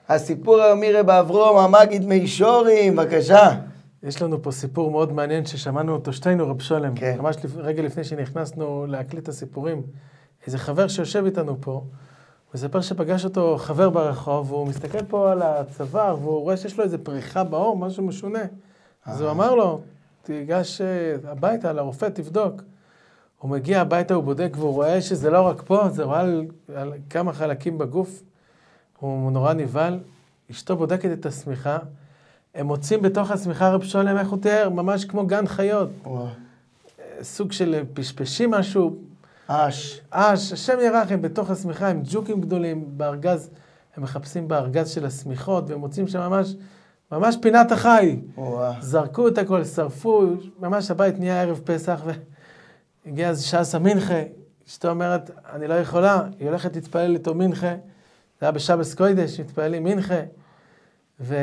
הסיפור היומי רב אברום, המגיד מישורים, בבקשה. יש לנו פה סיפור מאוד מעניין ששמענו אותו שתינו, רב שולם. כן. ממש רגע לפני שנכנסנו להקליט את הסיפורים. איזה חבר שיושב איתנו פה, הוא מספר שפגש אותו חבר ברחוב, והוא מסתכל פה על הצוואר, והוא רואה שיש לו איזה פריחה בעור, משהו משונה. אז הוא אמר לו, תיגש הביתה לרופא, תבדוק. הוא מגיע הביתה, הוא בודק, והוא רואה שזה לא רק פה, זה רואה על כמה חלקים בגוף. הוא נורא נבהל, אשתו בודקת את השמיכה, הם מוצאים בתוך השמיכה רב שולם, איך הוא תיאר, ממש כמו גן חיות. סוג של פשפשים משהו. אש. השם ירחם, בתוך השמיכה הם ג'וקים גדולים, בארגז, הם מחפשים בארגז של השמיכות, והם מוצאים שם ממש פינת החי. זרקו את הכל, שרפו, ממש הבית נהיה ערב פסח, והגיע אז שעה מנחה, אשתו אומרת, אני לא יכולה, היא הולכת להתפלל לתו מנחה, זה היה בשבס קוידש, מתפעלים מנחה, והם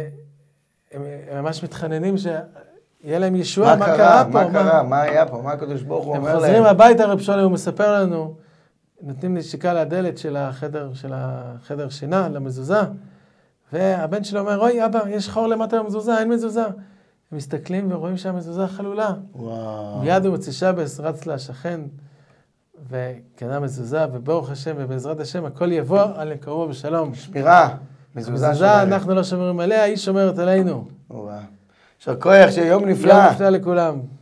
ממש מתחננים שיהיה להם ישועה, מה קרה פה? מה קרה? מה היה פה? מה הקדוש ברוך הוא אומר להם? הם חוזרים הביתה, רב שולם, הוא מספר לנו, נותנים נשיקה לדלת של החדר שינה, למזוזה, והבן שלו אומר, אוי אבא, יש חור למטה למזוזה, אין מזוזה. הם מסתכלים ורואים שהמזוזה חלולה. מיד הוא מוצא שבס, רץ לשכן, וקנה מזוזה, וברוך השם, ובעזרת השם, הכל יבוא על מקומו בשלום. שמירה, מזוזה שומרת. אנחנו לא שומרים עליה, היא שומרת עלינו. יישר כוח, שיום נפלא. יום נפלא לכולם.